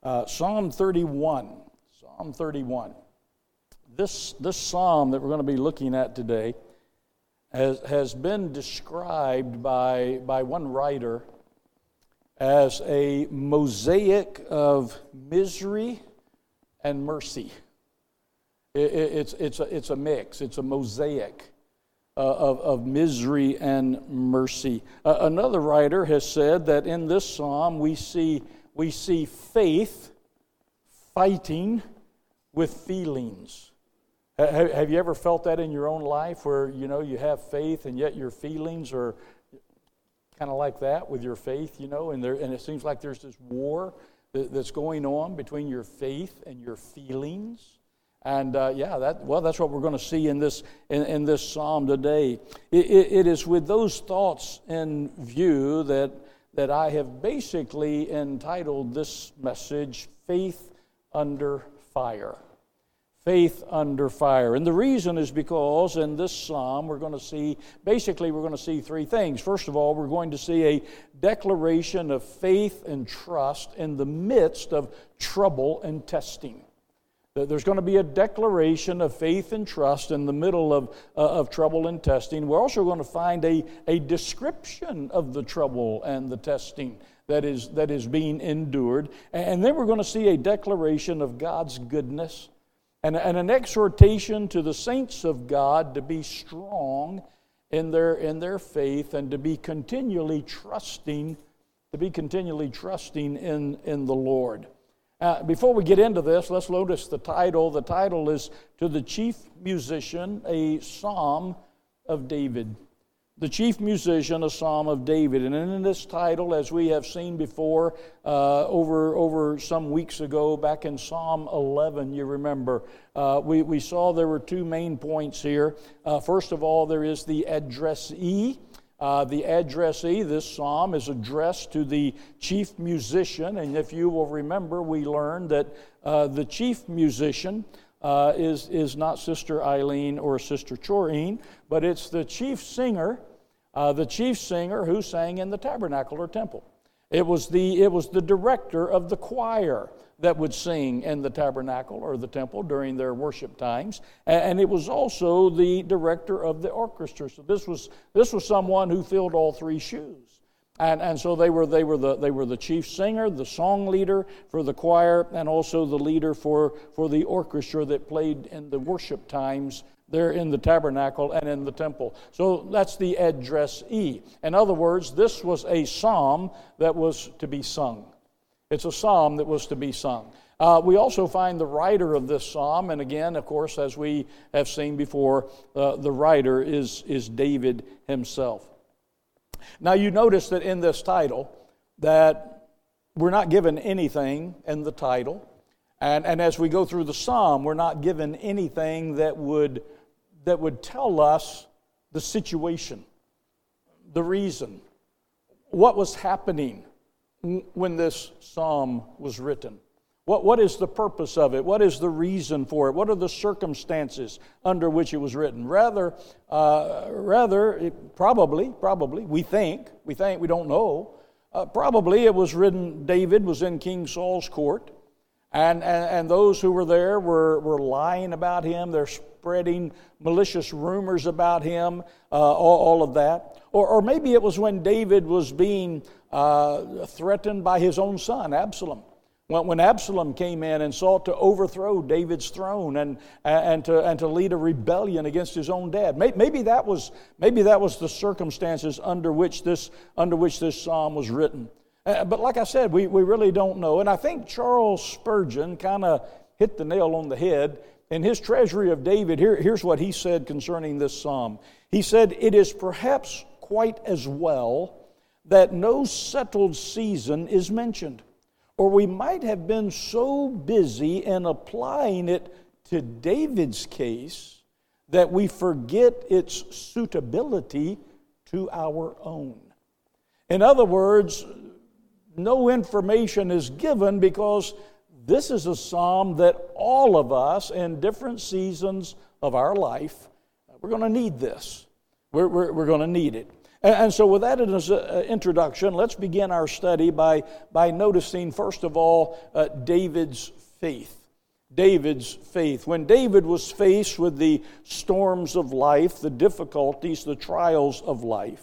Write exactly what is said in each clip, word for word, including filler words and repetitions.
Uh, Psalm thirty-one. Psalm thirty-one. This, this psalm that we're going to be looking at today has, has been described by, by one writer as a mosaic of misery and mercy. It, it, it's, it's, a, it's a mix. It's a mosaic uh, of, of misery and mercy. Uh, another writer has said that in this psalm we see, we see faith fighting with feelings. Have, have you ever felt that in your own life where, you know, you have faith and yet your feelings are kind of like that with your faith, you know, and there, and it seems like there's this war that, that's going on between your faith and your feelings. And uh, yeah, that well, that's what we're going to see in this in, in this psalm today. It, it, it is with those thoughts in view that that I have basically entitled this message, "Faith Under Fire." Faith under fire. And the reason is because in this psalm we're going to see, basically we're going to see three things. First of all, we're going to see a declaration of faith and trust in the midst of trouble and testing. There's going to be a declaration of faith and trust in the middle of, uh, of trouble and testing. We're also going to find a, a description of the trouble and the testing that is, that is being endured. And then we're going to see a declaration of God's goodness and, and an exhortation to the saints of God to be strong in their, in their faith and to be continually trusting, to be continually trusting in, in the Lord. Uh, before we get into this, let's notice the title. The title is "To the Chief Musician, a Psalm of David." The chief musician, a Psalm of David. And in this title, as we have seen before, uh, over, over some weeks ago, back in Psalm eleven, you remember, uh, we, we saw there were two main points here. Uh, first of all, there is the addressee. Uh, the addressee, this psalm, is addressed to the chief musician. And if you will remember, we learned that uh, the chief musician uh, is, is not Sister Eileen or Sister Choreen, but it's the chief singer, uh, the chief singer who sang in the tabernacle or temple. It was the, it was the director of the choir that would sing in the tabernacle or the temple during their worship times. And it was also the director of the orchestra. So this was this was someone who filled all three shoes. And and so they were they were the they were the chief singer, the song leader for the choir, and also the leader for, for the orchestra that played in the worship times there in the tabernacle and in the temple. So that's the addressee. In other words, this was a psalm that was to be sung. It's a psalm that was to be sung. Uh, we also find the writer of this psalm, and again, of course, as we have seen before, uh, the writer is, is David himself. Now, you notice that in this title that we're not given anything in the title, and, and as we go through the psalm, we're not given anything that would, that would tell us the situation, the reason, what was happening when this psalm was written. What, what is the purpose of it? What is the reason for it? What are the circumstances under which it was written? Rather, uh, rather, it probably, probably, we think, we think, we don't know, uh, probably it was written, David was in King Saul's court, and, and, and those who were there were, were lying about him. They're spreading malicious rumors about him, uh, all, all of that. Or, or maybe it was when David was being uh, threatened by his own son, Absalom. When, when Absalom came in and sought to overthrow David's throne and, and, to, and to lead a rebellion against his own dad. Maybe that was, maybe that was the circumstances under which this, under which this psalm was written. Uh, but like I said, we, we really don't know. And I think Charles Spurgeon kind of hit the nail on the head. In his Treasury of David, here, here's what he said concerning this psalm. He said, "It is perhaps quite as well that no settled season is mentioned, or we might have been so busy in applying it to David's case that we forget its suitability to our own." In other words, no information is given because this is a psalm that all of us in different seasons of our life, we're going to need this. We're, we're, we're going to need it. And, and so with that as an introduction, let's begin our study by, by noticing, first of all, uh, David's faith. David's faith. When David was faced with the storms of life, the difficulties, the trials of life,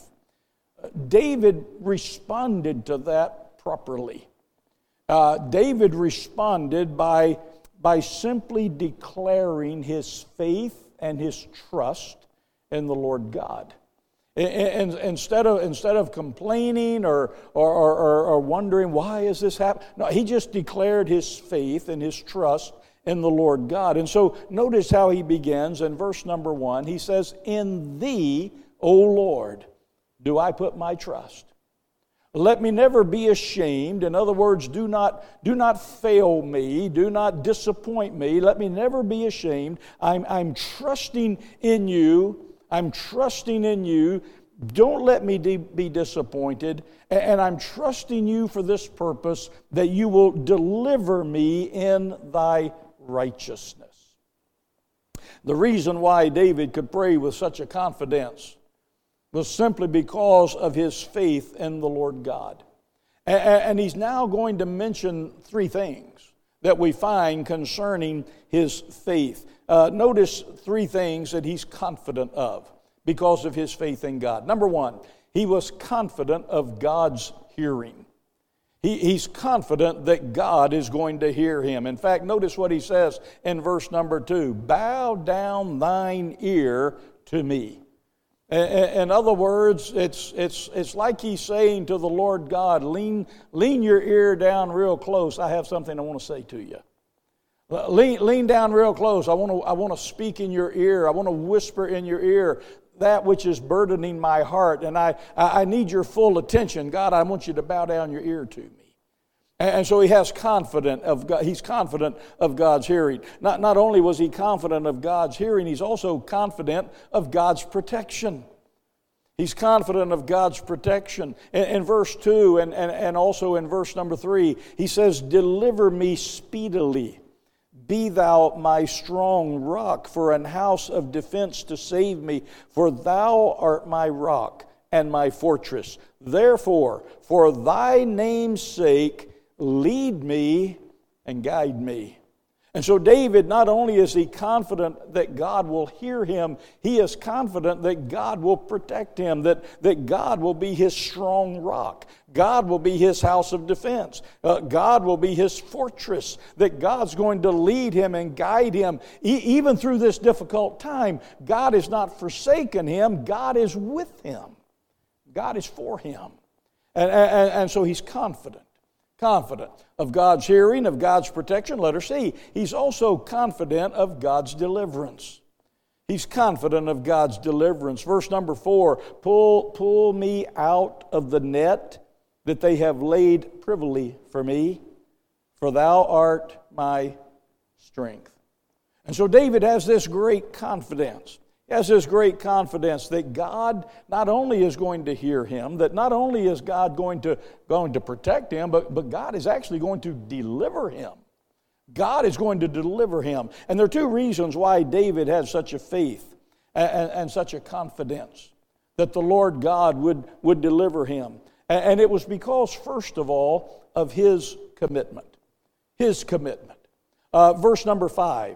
David responded to that properly. Uh, David responded by, by simply declaring his faith and his trust in the Lord God. And, and instead of instead of complaining or or, or or wondering why is this happening, no, he just declared his faith and his trust in the Lord God. And so notice how he begins in verse number one. He says, "In thee, O Lord, do I put my trust. Let me never be ashamed." In other words, do not, do not fail me. Do not disappoint me. Let me never be ashamed. I'm, I'm trusting in you. I'm trusting in you. Don't let me de- be disappointed. And, and I'm trusting you for this purpose, that you will deliver me in thy righteousness. The reason why David could pray with such a confidence was simply because of his faith in the Lord God. And he's now going to mention three things that we find concerning his faith. Uh, notice three things that he's confident of because of his faith in God. Number one, he was confident of God's hearing. He, he's confident that God is going to hear him. In fact, notice what he says in verse number two, "Bow down thine ear to me." In other words, it's it's it's like he's saying to the Lord God, lean lean your ear down real close. I have something I want to say to you. Lean lean down real close. I want to I want to speak in your ear. I want to whisper in your ear that which is burdening my heart, and I I need your full attention. God, I want you to bow down your ear to me. And so he has confident of God, he's confident of God's hearing. Not, not only was he confident of God's hearing, he's also confident of God's protection. He's confident of God's protection. In, in verse two and, and, and also in verse number three, he says, "Deliver me speedily. Be thou my strong rock, for an house of defense to save me. For thou art my rock and my fortress. Therefore, for thy name's sake, lead me and guide me." And so David, not only is he confident that God will hear him, he is confident that God will protect him, that, that God will be his strong rock. God will be his house of defense. Uh, God will be his fortress, that God's going to lead him and guide him. E- even through this difficult time, God has not forsaken him. God is with him. God is for him. And, and, and so he's confident. Confident of God's hearing, of God's protection. Letter C, he's also confident of God's deliverance. He's confident of God's deliverance. Verse number four, pull, pull me out of the net that they have laid privily for me, for thou art my strength. And so David has this great confidence. He has this great confidence that God not only is going to hear him, that not only is God going to, going to protect him, but, but God is actually going to deliver him. God is going to deliver him. And there are two reasons why David had such a faith and, and, and such a confidence that the Lord God would, would deliver him. And, and it was because, first of all, of his commitment. His commitment. Uh, verse number five.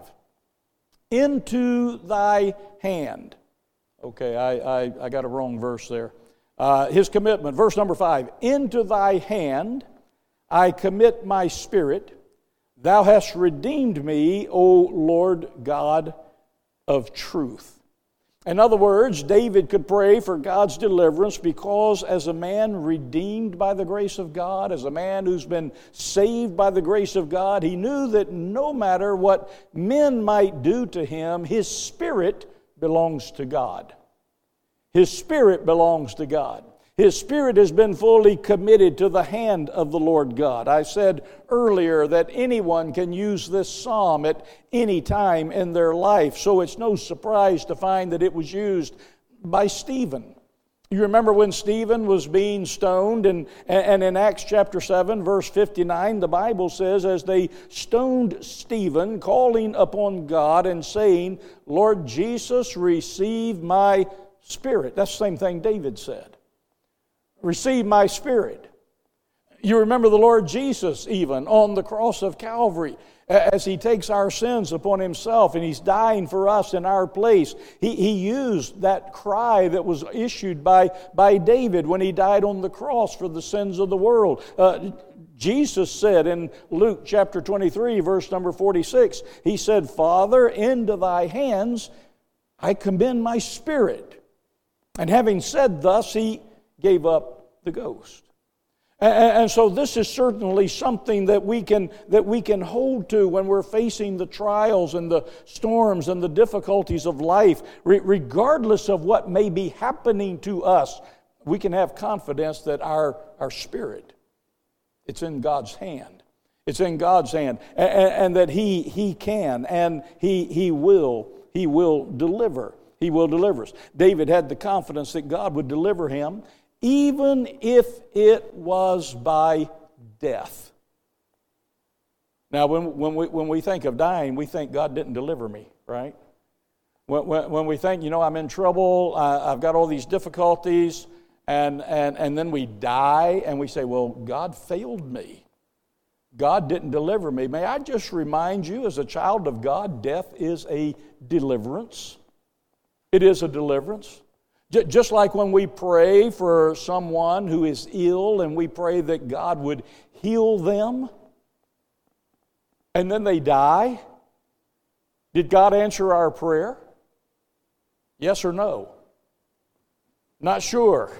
"Into thy hand." Okay, I, I, I got a wrong verse there. Uh, his commitment, verse number five. "Into thy hand I commit my spirit. Thou hast redeemed me, O Lord God of truth." In other words, David could pray for God's deliverance because as a man redeemed by the grace of God, as a man who's been saved by the grace of God, he knew that no matter what men might do to him, his spirit belongs to God. His spirit belongs to God. His spirit has been fully committed to the hand of the Lord God. I said earlier that anyone can use this psalm at any time in their life, so it's no surprise to find that it was used by Stephen. You remember when Stephen was being stoned, and, and in Acts chapter seven, verse fifty-nine, the Bible says, as they stoned Stephen, calling upon God and saying, "Lord Jesus, receive my spirit." That's the same thing David said. receive my spirit. You remember the Lord Jesus even on the cross of Calvary as He takes our sins upon Himself and He's dying for us in our place. He, he used that cry that was issued by, by David when he died on the cross for the sins of the world. Uh, Jesus said in Luke chapter twenty-three, verse number forty-six, He said, Father, into Thy hands I commend my spirit. And having said thus, He gave up the ghost. And so this is certainly something that we can that we can hold to when we're facing the trials and the storms and the difficulties of life. Re- regardless of what may be happening to us, we can have confidence that our, our spirit, it's in God's hand. It's in God's hand. And, and that He He can and He He will He will deliver. He will deliver us. David had the confidence that God would deliver him, even if it was by death. Now, when, when, we, when we think of dying, we think God didn't deliver me, right? When, when, when we think, you know, I'm in trouble, I, I've got all these difficulties, and, and, and then we die, and we say, well, God failed me. God didn't deliver me. May I just remind you, as a child of God, death is a deliverance. It is a deliverance. Just like when we pray for someone who is ill and we pray that God would heal them, and then they die, did God answer our prayer? Yes or no? Not sure.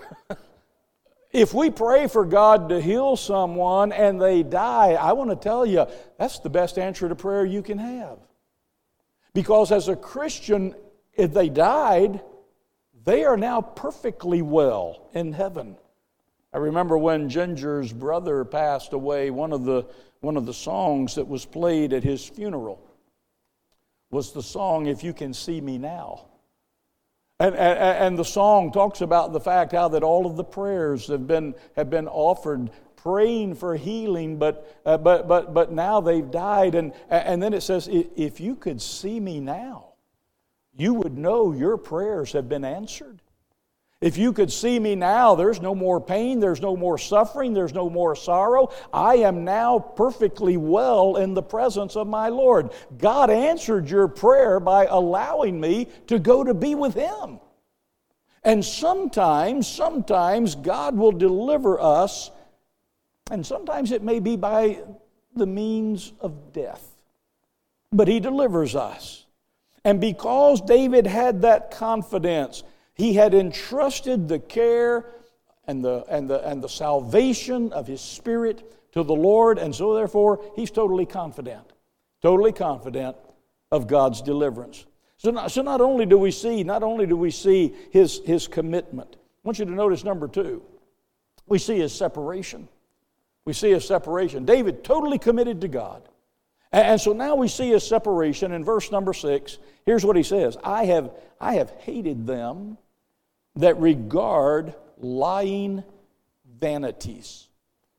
If we pray for God to heal someone and they die, I want to tell you, that's the best answer to prayer you can have. Because as a Christian, if they died, they are now perfectly well in heaven. I remember when Ginger's brother passed away, one of the one of the songs that was played at his funeral was the song, If You Can See Me Now. And, and, and the song talks about the fact how that all of the prayers have been have been offered praying for healing, but uh, but but but now they've died. And, and then it says, if you could see me now, you would know your prayers have been answered. If you could see me now, there's no more pain, there's no more suffering, there's no more sorrow. I am now perfectly well in the presence of my Lord. God answered your prayer by allowing me to go to be with Him. And sometimes, sometimes God will deliver us, and sometimes it may be by the means of death. But He delivers us. And because David had that confidence, he had entrusted the care and the, and the, and the salvation of his spirit to the Lord, and so therefore he's totally confident, totally confident of God's deliverance. So not, so not only do we see, not only do we see his, his commitment, I want you to notice number two, we see his separation. We see his separation. David totally committed to God. And so now we see a separation in verse number six. Here's what he says. I have, I have hated them that regard lying vanities.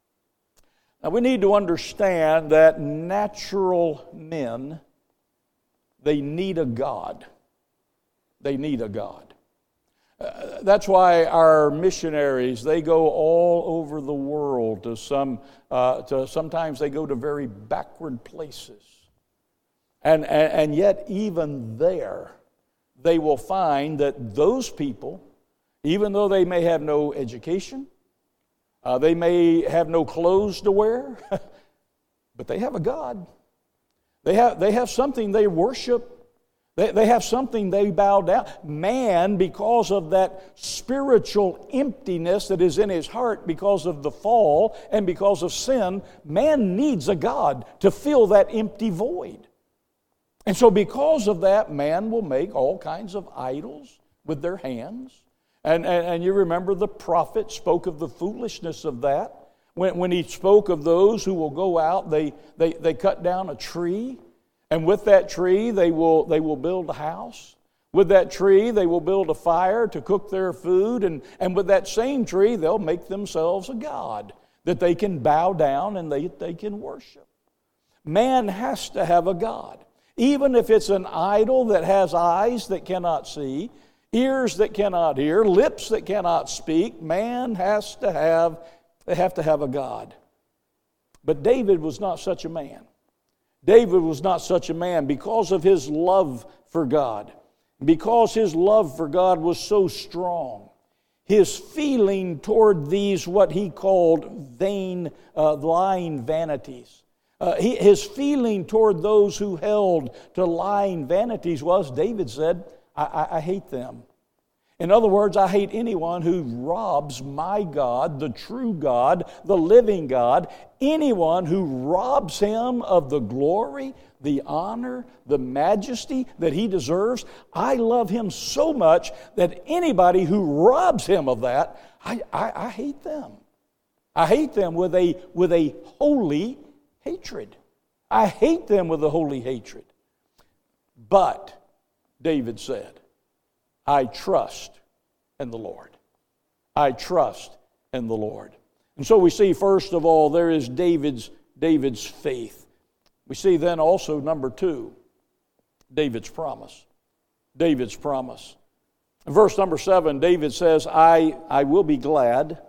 Now we need to understand that natural men, they need a God. They need a God. Uh, that's why our missionaries, they go all over the world to some, uh, to sometimes they go to very backward places. And, and, and yet even there, they will find that those people, even though they may have no education, uh, they may have no clothes to wear, but they have a God. They have, they have something they worship. They, they have something they bow down. Man, because of that spiritual emptiness that is in his heart because of the fall and because of sin, man needs a God to fill that empty void. And so because of that, man will make all kinds of idols with their hands. And, and, and you remember the prophet spoke of the foolishness of that. When, when he spoke of those who will go out, they, they, they cut down a tree. And with that tree, they will, they will build a house. With that tree, they will build a fire to cook their food. And, and with that same tree, they'll make themselves a god that they can bow down and they, they can worship. Man has to have a God. Even if it's an idol that has eyes that cannot see, ears that cannot hear, lips that cannot speak. Man has to have, they have to have a God. But David was not such a man. David was not such a man because of his love for God. Because his love for God was so strong, his feeling toward these, what he called vain, uh, lying vanities, uh, he, his feeling toward those who held to lying vanities was, David said, I, I, I hate them. In other words, I hate anyone who robs my God, the true God, the living God, anyone who robs him of the glory, the honor, the majesty that he deserves. I love him so much that anybody who robs him of that, I, I, I hate them. I hate them with a, with a holy hatred. I hate them with a holy hatred. But, David said, I trust in the Lord. I trust in the Lord. And so we see, first of all, there is David's, David's faith. We see then also, number two, David's promise. David's promise. In verse number seven, David says, I, I will be glad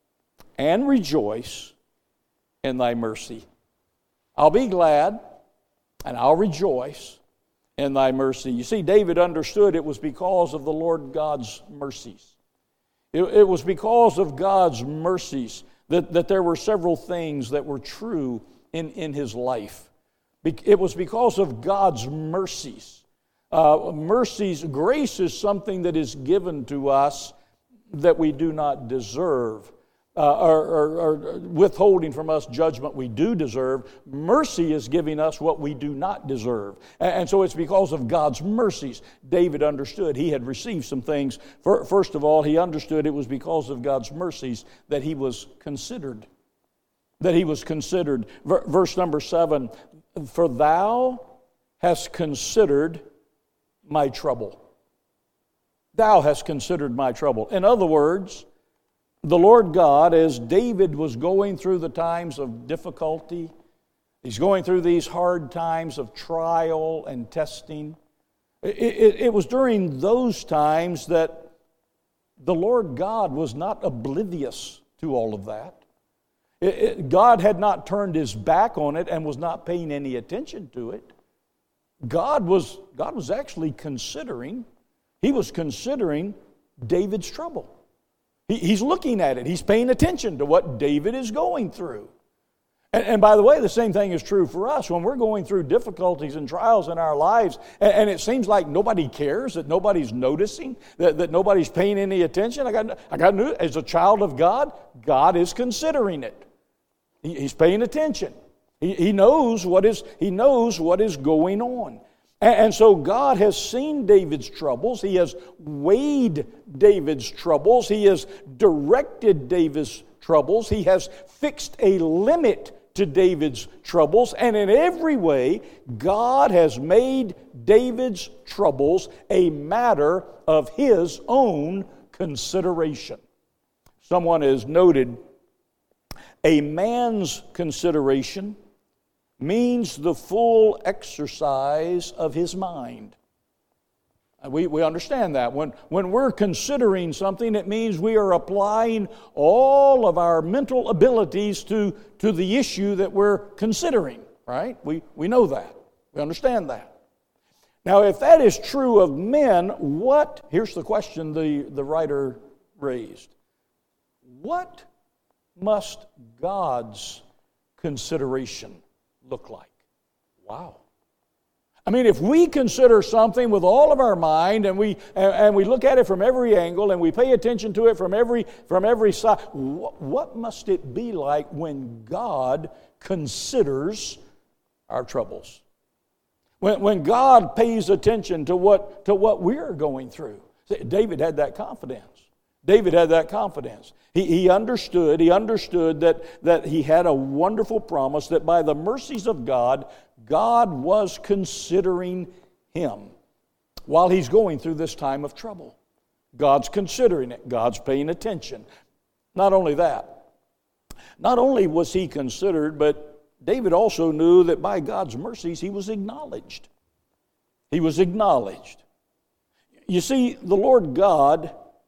and rejoice in thy mercy. I'll be glad and I'll rejoice in thy mercy. You see, David understood it was because of the Lord God's mercies. It, it was because of God's mercies that, that there were several things that were true in, in his life. It was because of God's mercies. Uh, mercies, grace is something that is given to us that we do not deserve. Uh, or, or, or withholding from us judgment we do deserve. Mercy is giving us what we do not deserve. And, and so it's because of God's mercies. David understood he had received some things. First of all, he understood it was because of God's mercies that he was considered. That he was considered. Verse number seven, for thou hast considered my trouble. Thou hast considered my trouble. In other words, the Lord God, as David was going through the times of difficulty, he's going through these hard times of trial and testing. It, it, it was during those times that the Lord God was not oblivious to all of that. It, it, God had not turned his back on it and was not paying any attention to it. God was, God was actually considering, he was considering David's trouble. He's looking at it. He's paying attention to what David is going through. And, and by the way, the same thing is true for us. When we're going through difficulties and trials in our lives, and, and it seems like nobody cares, that nobody's noticing, that, that nobody's paying any attention. I got, I got news. As a child of God, God is considering it. He, he's paying attention. He, he knows what is, he knows what is going on. And so God has seen David's troubles. He has weighed David's troubles. He has directed David's troubles. He has fixed a limit to David's troubles. And in every way, God has made David's troubles a matter of his own consideration. Someone has noted, a man's consideration means the full exercise of his mind. We, we understand that. When, when we're considering something, it means we are applying all of our mental abilities to, to the issue that we're considering, right? We, we know that. We understand that. Now, if that is true of men, what, here's the question the, the writer raised. What must God's consideration look like? Wow. I mean, if we consider something with all of our mind and we and, and we look at it from every angle and we pay attention to it from every from every side, what, what must it be like when God considers our troubles? When when God pays attention to what to what we're going through. David had that confidence. David had that confidence. He, he understood, he understood that, that he had a wonderful promise that by the mercies of God, God was considering him while he's going through this time of trouble. God's considering it. God's paying attention. Not only that, not only was he considered, but David also knew that by God's mercies he was acknowledged. He was acknowledged. You see, the Lord God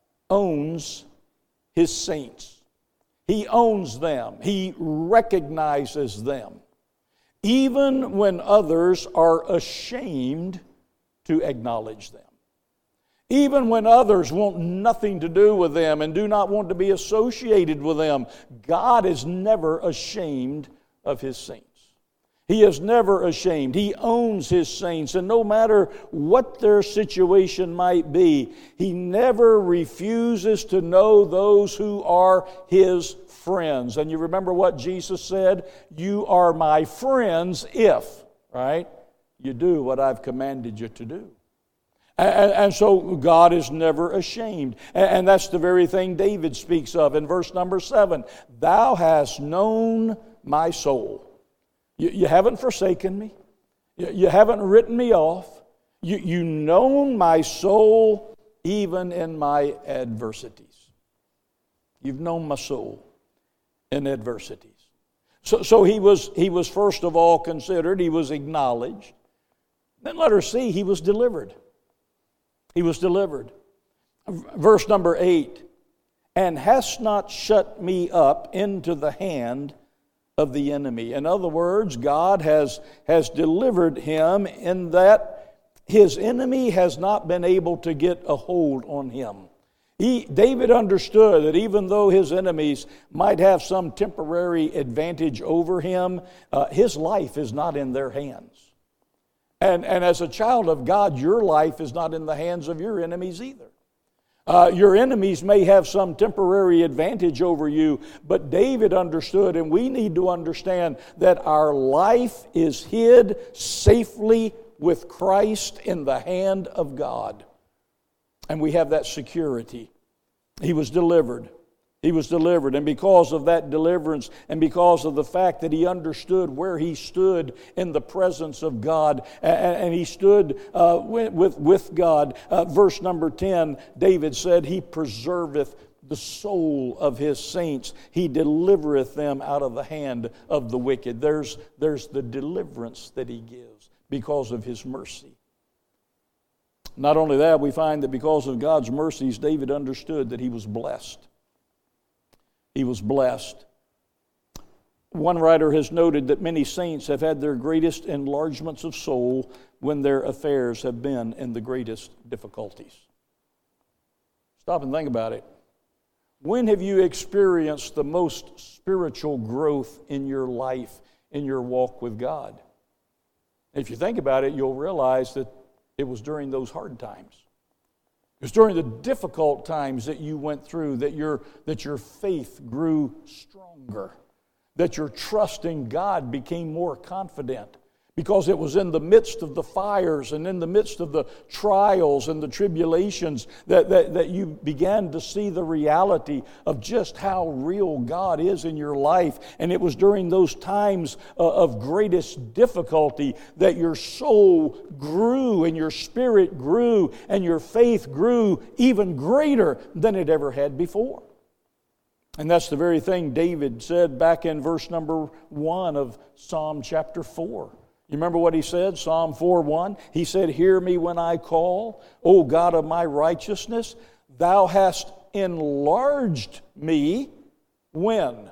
owns His saints. He owns them. He recognizes them, even when others are ashamed to acknowledge them. Even when others want nothing to do with them and do not want to be associated with them, God is never ashamed of His saints. He is never ashamed. He owns His saints, and no matter what their situation might be, He never refuses to know those who are His friends. And you remember what Jesus said? You are my friends if, right, you do what I've commanded you to do. And, and so God is never ashamed. And, and that's the very thing David speaks of in verse number seven. Thou hast known my soul. You, you haven't forsaken me. You, you haven't written me off. You, you known my soul even in my adversities. You've known my soul in adversities. So, so he was, he was first of all considered. He was acknowledged. Then let her see, he was delivered. He was delivered. Verse number eight. And hast not shut me up into the hand of the enemy. In other words, God has, has delivered him in that his enemy has not been able to get a hold on him. He, David understood that even though his enemies might have some temporary advantage over him, uh, his life is not in their hands. And, and as a child of God, your life is not in the hands of your enemies either. Uh, your enemies may have some temporary advantage over you, but David understood, and we need to understand that our life is hid safely with Christ in the hand of God. And we have that security. He was delivered. He was delivered. And because of that deliverance, and because of the fact that he understood where he stood in the presence of God, and he stood uh, with, with God, uh, verse number ten, David said, He preserveth the soul of His saints. He delivereth them out of the hand of the wicked. There's, there's the deliverance that He gives because of His mercy. Not only that, we find that because of God's mercies, David understood that he was blessed. He was blessed. One writer has noted that many saints have had their greatest enlargements of soul when their affairs have been in the greatest difficulties. Stop and think about it. When have you experienced the most spiritual growth in your life, in your walk with God? If you think about it, you'll realize that it was during those hard times. It was during the difficult times that you went through that your, that your faith grew stronger, that your trust in God became more confident, because it was in the midst of the fires and in the midst of the trials and the tribulations that, that, that you began to see the reality of just how real God is in your life. And it was during those times of greatest difficulty that your soul grew and your spirit grew and your faith grew even greater than it ever had before. And that's the very thing David said back in verse number one of Psalm chapter four. You remember what he said, Psalm four one? He said, Hear me when I call, O God of my righteousness. Thou hast enlarged me when?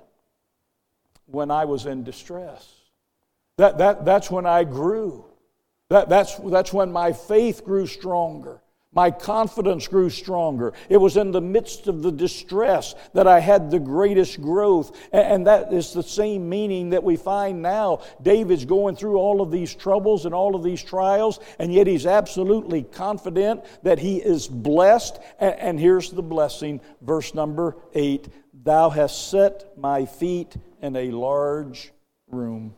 When I was in distress. That, that, that's when I grew. That, that's, that's when my faith grew stronger. My confidence grew stronger. It was in the midst of the distress that I had the greatest growth. And that is the same meaning that we find now. David's going through all of these troubles and all of these trials, and yet he's absolutely confident that he is blessed. And here's the blessing, verse number eight. Thou hast set my feet in a large room.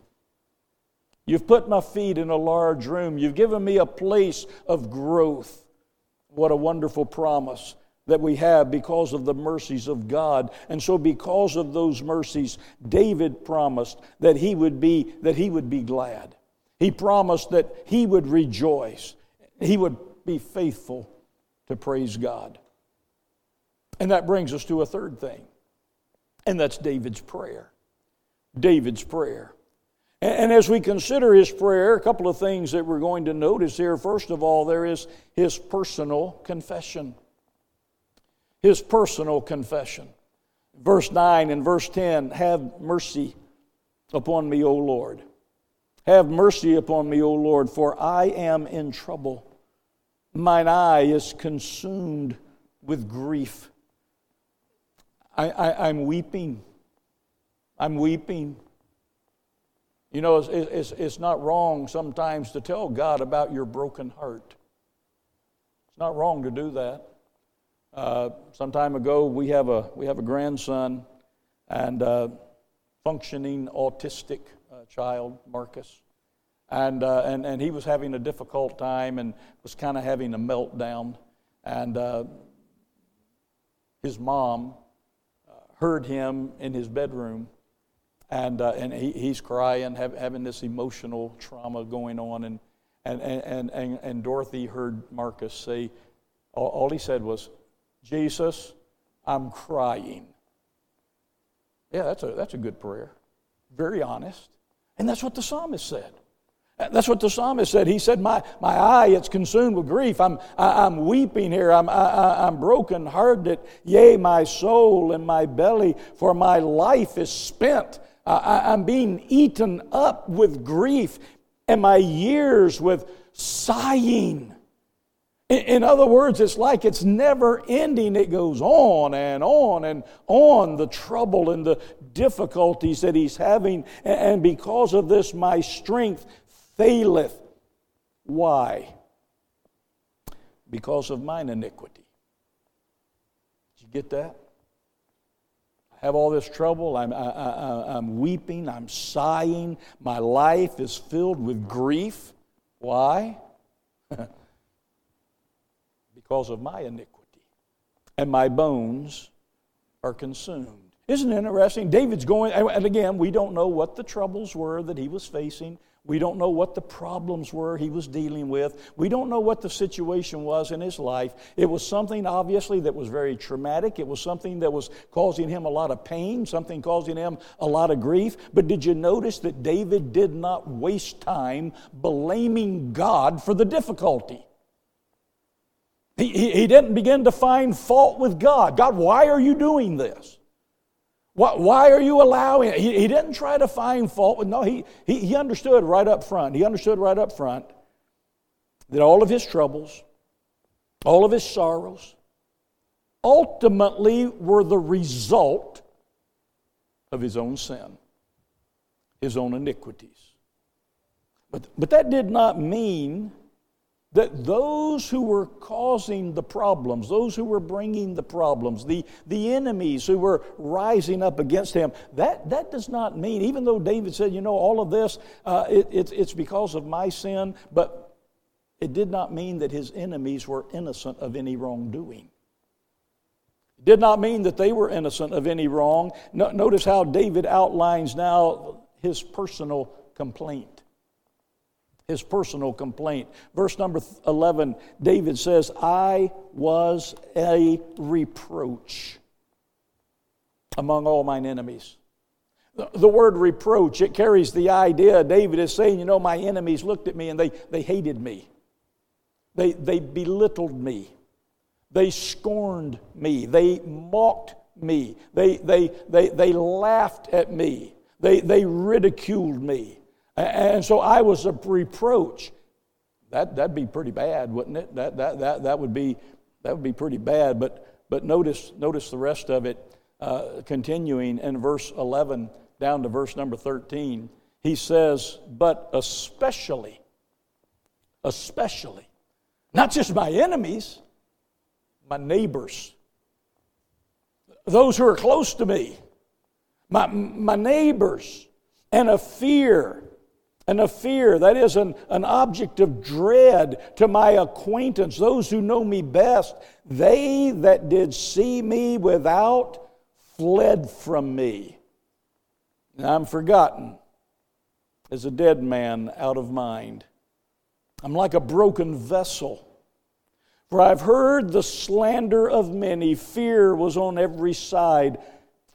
You've put my feet in a large room. You've given me a place of growth. What a wonderful promise that we have because of the mercies of God. And so because of those mercies, David promised that he would be, that he would be glad. He promised that he would rejoice. He would be faithful to praise God. And that brings us to a third thing, and that's David's prayer. David's prayer. And, and as we consider his prayer, a couple of things that we're going to notice here. First of all, there is his personal confession. His personal confession. Verse nine and verse ten, have mercy upon me, O Lord. Have mercy upon me, O Lord, for I am in trouble. Mine eye is consumed with grief. I, I, I'm weeping. I'm weeping. You know, it's, it's, it's not wrong sometimes to tell God about your broken heart. It's not wrong to do that. Uh, some time ago, we have a we have a grandson, and uh, functioning autistic uh, child, Marcus, and uh, and and he was having a difficult time and was kind of having a meltdown, and uh, his mom uh, heard him in his bedroom, and uh, and he, he's crying, have, having this emotional trauma going on, and and and and, and Dorothy heard Marcus say, all, all he said was, Jesus, I'm crying. Yeah, that's a that's a good prayer. Very honest. And that's what the psalmist said. That's what the psalmist said. He said, my, my eye, it's consumed with grief. I'm, I, I'm weeping here. I'm, I, I'm brokenhearted. Yea, my soul and my belly, for my life is spent. I, I'm being eaten up with grief, and my years with sighing. In other words, it's like it's never ending. It goes on and on and on, the trouble and the difficulties that he's having. And because of this, my strength faileth. Why? Because of mine iniquity. Did you get that? I have all this trouble. I'm, I, I, I'm weeping. I'm sighing. My life is filled with grief. Why? Because of my iniquity, and my bones are consumed. Isn't it interesting? David's going, and again, we don't know what the troubles were that he was facing. We don't know what the problems were he was dealing with. We don't know what the situation was in his life. It was something, obviously, that was very traumatic. It was something that was causing him a lot of pain, something causing him a lot of grief. But did you notice that David did not waste time blaming God for the difficulty? He, he, he didn't begin to find fault with God. God, why are you doing this? Why, why are you allowing it? He, he didn't try to find fault with, no, he, he, he understood right up front. He understood right up front that all of his troubles, all of his sorrows, ultimately were the result of his own sin, his own iniquities. But, but that did not mean that those who were causing the problems, those who were bringing the problems, the, the enemies who were rising up against him, that, that does not mean, even though David said, you know, all of this, uh, it, it, it's because of my sin, but it did not mean that his enemies were innocent of any wrongdoing. It did not mean that they were innocent of any wrong. No, notice how David outlines now his personal complaint. His personal complaint. Verse number eleven, David says, I was a reproach among all mine enemies. The, the word reproach, it carries the idea, David is saying, you know, my enemies looked at me and they, they hated me. They, they belittled me. They scorned me. They mocked me. They, they, they, they laughed at me. They, they ridiculed me. And so I was a reproach. That that'd be pretty bad, wouldn't it? That that that that would be that would be pretty bad. But but notice notice the rest of it. Uh, continuing in verse eleven down to verse number thirteen, he says, "But especially, especially, not just my enemies, my neighbors, those who are close to me, my my neighbors, and a fear." And a fear, that is an, an object of dread to my acquaintance, those who know me best. They that did see me without fled from me. And I'm forgotten as a dead man out of mind. I'm like a broken vessel. For I've heard the slander of many. Fear was on every side.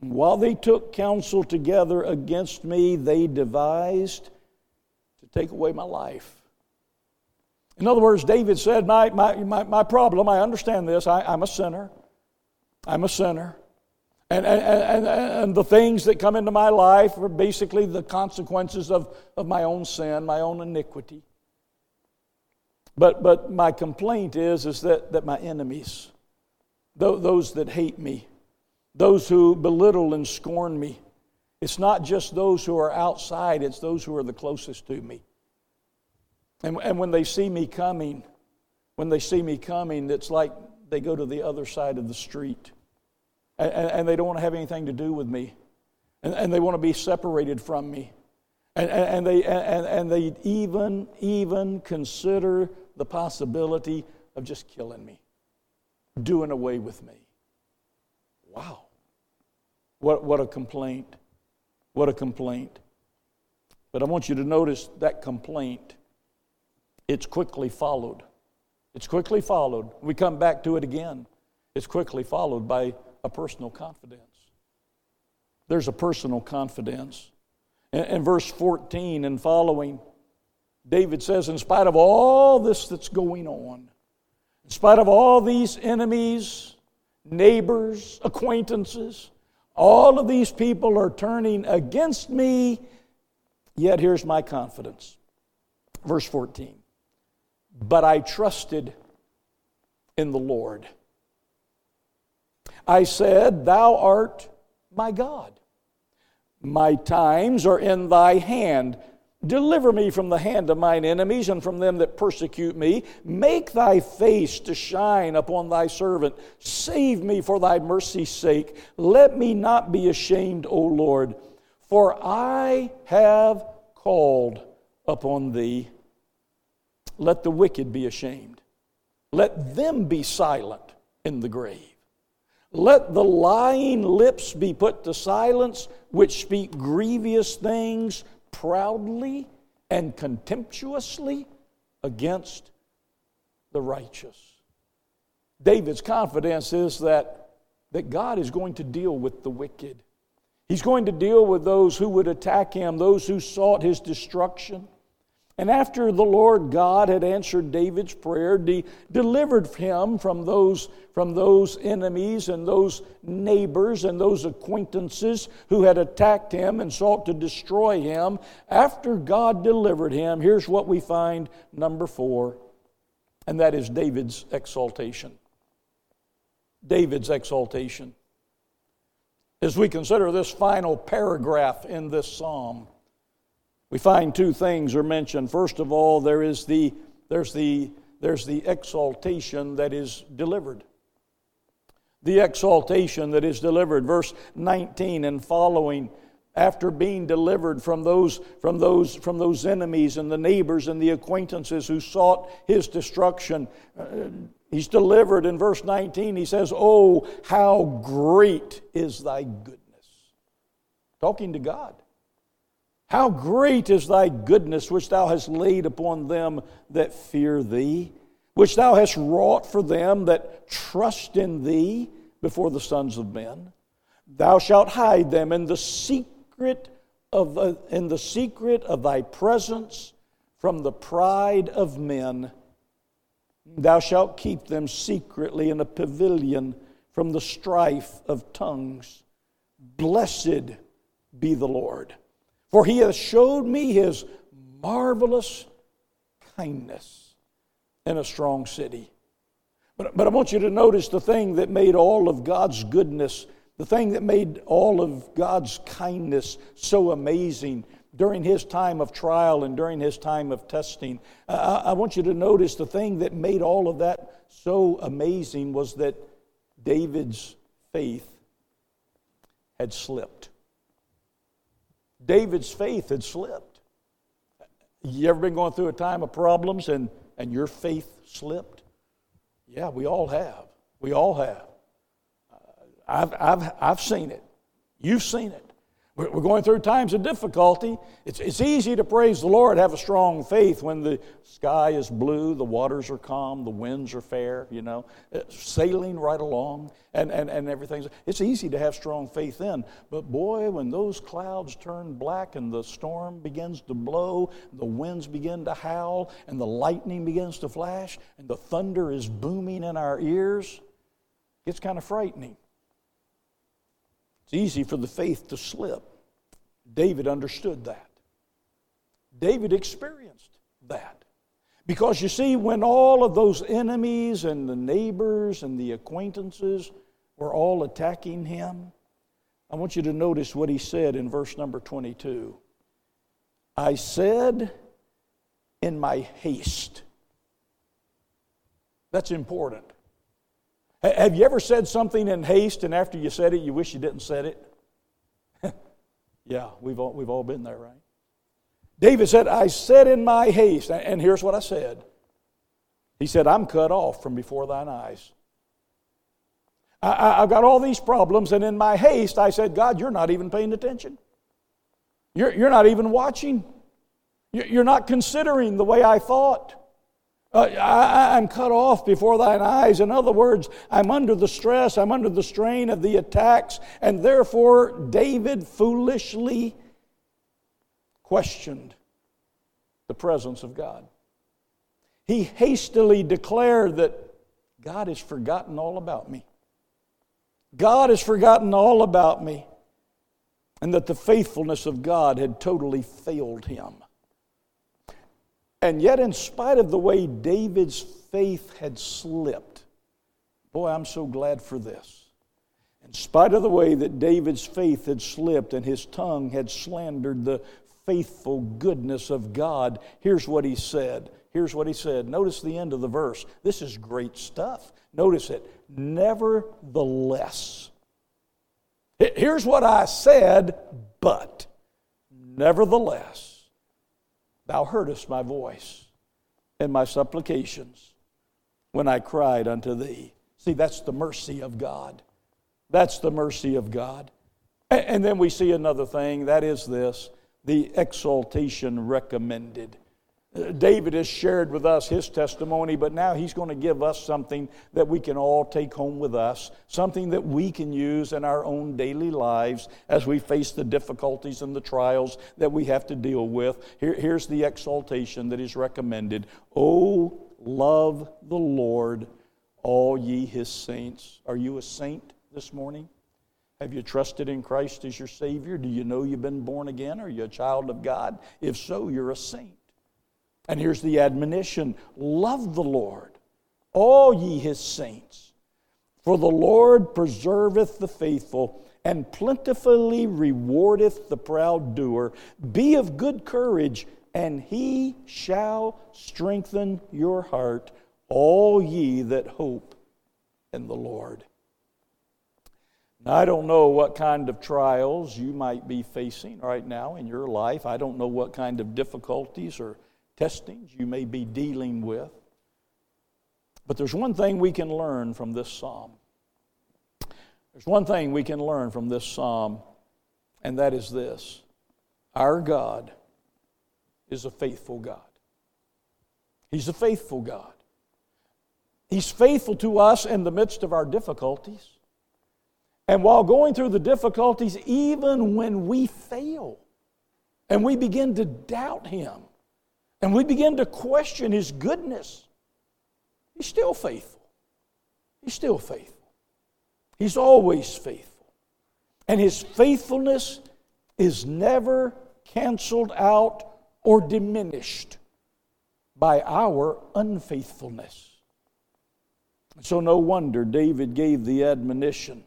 While they took counsel together against me, they devised to take away my life. In other words, David said, my, my, my, my problem, I understand this, I, I'm a sinner. I'm a sinner. And, and, and, and the things that come into my life are basically the consequences of, of my own sin, my own iniquity. But, but my complaint is, is that, that my enemies, those that hate me, those who belittle and scorn me, it's not just those who are outside, it's those who are the closest to me. And, and when they see me coming, when they see me coming, it's like they go to the other side of the street. And, and, and they don't want to have anything to do with me. And, and they want to be separated from me. And, and, and, they, and, and they even, even consider the possibility of just killing me, doing away with me. Wow. What, what a complaint. What a complaint. But I want you to notice that complaint, it's quickly followed. It's quickly followed. We come back to it again. It's quickly followed by a personal confidence. There's a personal confidence. In, in verse fourteen and following, David says, in spite of all this that's going on, in spite of all these enemies, neighbors, acquaintances, all of these people are turning against me, yet here's my confidence. Verse fourteen. But I trusted in the Lord. I said, Thou art my God. My times are in thy hand. Deliver me from the hand of mine enemies and from them that persecute me. Make thy face to shine upon thy servant. Save me for thy mercy's sake. Let me not be ashamed, O Lord, for I have called upon thee. Let the wicked be ashamed. Let them be silent in the grave. Let the lying lips be put to silence, which speak grievous things proudly and contemptuously against the righteous. David's confidence is that, that God is going to deal with the wicked. He's going to deal with those who would attack him, those who sought his destruction. And after the Lord God had answered David's prayer, de- delivered him from those, from those enemies and those neighbors and those acquaintances who had attacked him and sought to destroy him, after God delivered him, here's what we find, number four, and that is David's exaltation. David's exaltation. As we consider this final paragraph in this psalm, we find two things are mentioned. First of all, there is the, there's the, there's the exaltation that is delivered. The exaltation that is delivered. Verse nineteen and following, after being delivered from those, from those, from those enemies and the neighbors and the acquaintances who sought his destruction, uh, he's delivered. In verse nineteen, he says, "Oh, how great is thy goodness." Talking to God. How great is thy goodness, which thou hast laid upon them that fear thee, which thou hast wrought for them that trust in thee before the sons of men. Thou shalt hide them in the secret of the, in the secret of thy presence from the pride of men. Thou shalt keep them secretly in a pavilion from the strife of tongues. Blessed be the Lord. For he hath showed me his marvelous kindness in a strong city. But, but I want you to notice the thing that made all of God's goodness, the thing that made all of God's kindness so amazing during his time of trial and during his time of testing. Uh, I, I want you to notice the thing that made all of that so amazing was that David's faith had slipped. David's faith had slipped. You ever been going through a time of problems and, and your faith slipped? Yeah, we all have. We all have. Uh, I've, I've, I've seen it. You've seen it. We're going through times of difficulty. It's, it's easy to praise the Lord, have a strong faith when the sky is blue, the waters are calm, the winds are fair, you know, sailing right along and, and, and everything. It's easy to have strong faith then. But boy, when those clouds turn black and the storm begins to blow, the winds begin to howl, and the lightning begins to flash, and the thunder is booming in our ears, it's kind of frightening. It's easy for the faith to slip. David understood that. David experienced that. Because you see, when all of those enemies and the neighbors and the acquaintances were all attacking him, I want you to notice what he said in verse number twenty-two. I said in my haste. That's important. Have you ever said something in haste and after you said it, you wish you didn't said it? Yeah, we've all, we've all been there, right? David said, I said in my haste, and here's what I said. He said, I'm cut off from before thine eyes. I, I, I've got all these problems, and in my haste, I said, God, you're not even paying attention. You're, you're not even watching. You're not considering the way I thought. Uh, I, I'm cut off before thine eyes. In other words, I'm under the stress, I'm under the strain of the attacks, and therefore David foolishly questioned the presence of God. He hastily declared that God has forgotten all about me. God has forgotten all about me, and that the faithfulness of God had totally failed him. And yet, in spite of the way David's faith had slipped, boy, I'm so glad for this. In spite of the way that David's faith had slipped and his tongue had slandered the faithful goodness of God, here's what he said. Here's what he said. Notice the end of the verse. This is great stuff. Notice it. Nevertheless. Here's what I said, but nevertheless. Thou heardest my voice and my supplications when I cried unto thee. See, that's the mercy of God. That's the mercy of God. And then we see another thing, that is this, the exaltation recommended. David has shared with us his testimony, but now he's going to give us something that we can all take home with us, something that we can use in our own daily lives as we face the difficulties and the trials that we have to deal with. Here, here's the exaltation that is recommended. Oh, love the Lord, all ye his saints. Are you a saint this morning? Have you trusted in Christ as your Savior? Do you know you've been born again? Are you a child of God? If so, you're a saint. And here's the admonition, love the Lord, all ye his saints. For the Lord preserveth the faithful, and plentifully rewardeth the proud doer. Be of good courage, and he shall strengthen your heart, all ye that hope in the Lord. Now, I don't know what kind of trials you might be facing right now in your life. I don't know what kind of difficulties or testings you may be dealing with. But there's one thing we can learn from this psalm. There's one thing we can learn from this psalm, and that is this. Our God is a faithful God. He's a faithful God. He's faithful to us in the midst of our difficulties. And while going through the difficulties, even when we fail and we begin to doubt him, and we begin to question his goodness, he's still faithful. He's still faithful. He's always faithful. And his faithfulness is never canceled out or diminished by our unfaithfulness. So no wonder David gave the admonition,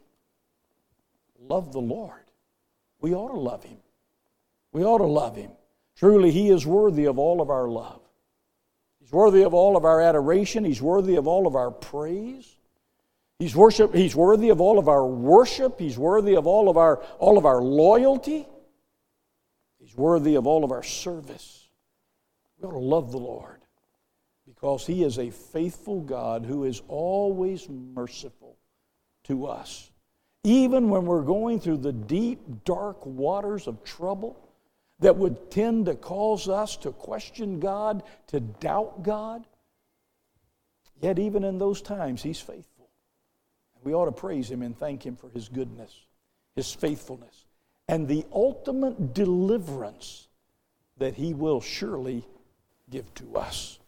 love the Lord. We ought to love him. We ought to love him. Truly, he is worthy of all of our love. He's worthy of all of our adoration. He's worthy of all of our praise. He's worship. He's worthy of all of our worship. He's worthy of all of our, all of our loyalty. He's worthy of all of our service. We ought to love the Lord because he is a faithful God who is always merciful to us. even when we're going through the deep, dark waters of trouble that would tend to cause us to question God, to doubt God. Yet even in those times, He's faithful. We ought to praise Him and thank Him for His goodness, His faithfulness, and the ultimate deliverance that He will surely give to us.